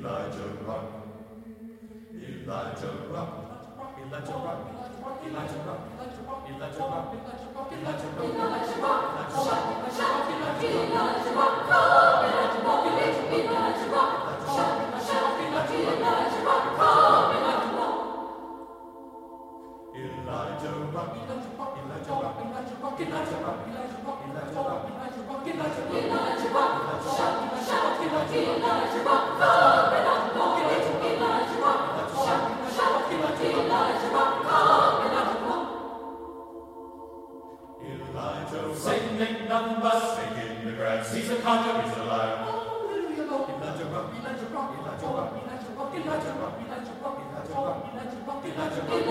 Elijah rock, Elijah rock, Elijah rock, Elijah rock, Elijah rock, Elijah rock, singing numbers, singing the grass. He's a conjurer, he's alive. Elijah rock, Elijah rock, Elijah rock, Elijah rock, Elijah rock, Elijah rock, Elijah rock, Elijah rock, Elijah rock, Elijah rock.